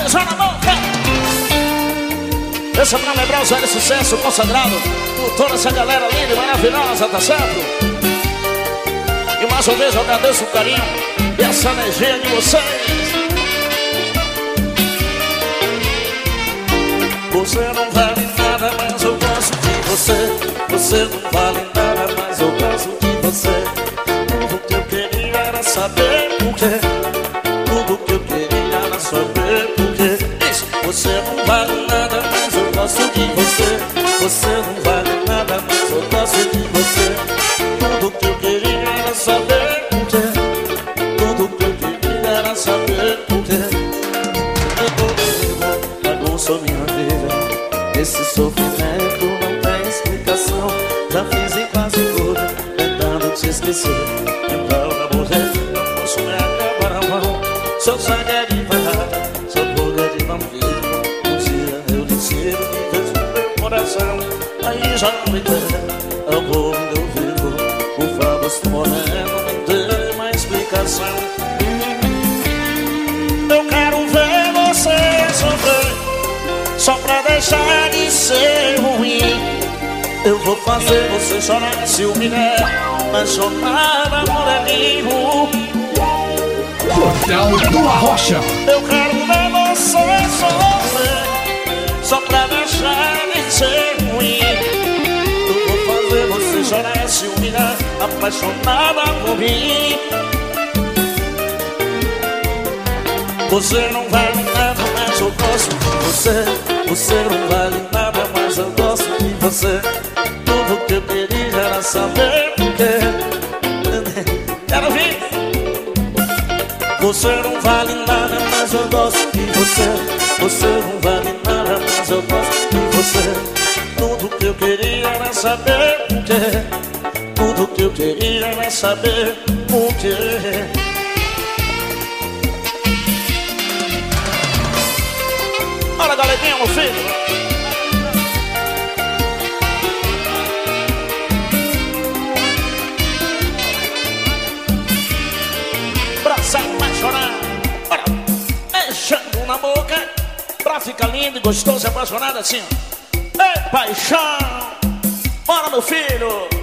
beijão na boca. Esse é pra lembrar os velhos sucessos consagrado por toda essa galera linda e maravilhosa, tá certo? E mais uma vez eu agradeço o carinho e essa energia de vocês. Você não vale nada, mas eu gosto de você. Você não vale nada, mas eu gosto de você. Tudo que eu queria era saber por quê. Tudo que eu queria era saber por quê. Você não vale nada, mas eu gosto de você. Você não vale nada, mas eu gosto de você. Tudo que eu queria era saber por quê. Tudo que eu queria era saber por quê. Bagunçou minha vida. Esse sofrimento não tem explicação. Já fiz em quase tudo, tentando te esquecer. Então na morrer, não posso me acabar a mão. Seu sangue é de verdade, seu fogo é de vampiro. Um dia eu desci e fez o meu coração. Aí já não me der, eu vou me deu vivo. Por favor, estou morrendo, não tem mais explicação. Eu quero ver você sofrer, só pra deixar de ser ruim. Eu vou fazer você chorar, se humilhar, mas chorar amor é livro. Portal do Arrocha. Eu quero ver você sofrer, só pra deixar de ser ruim. Eu vou fazer você chorar, se humilhar, apaixonada por mim. Você não vale nada, mas eu gosto de você. Você não vale nada, mas eu gosto de você. Tudo que eu queria era saber por quê. Quero ouvir. Você não vale nada, mas eu gosto de você. Você não vale nada, mas eu gosto de você. Tudo que eu queria era saber por quê. Tudo que eu queria era saber por quê. Olha, galerinha, meu filho. Braçar pra chorar. Olha, beijando na boca, pra ficar lindo e gostoso e apaixonado assim. Ei, paixão. Bora, meu filho.